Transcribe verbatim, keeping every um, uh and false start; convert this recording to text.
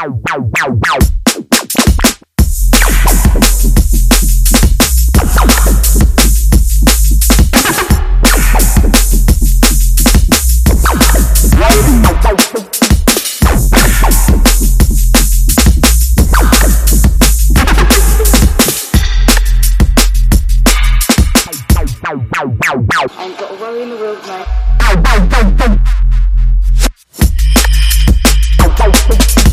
I ain't got a worry in the world, mate.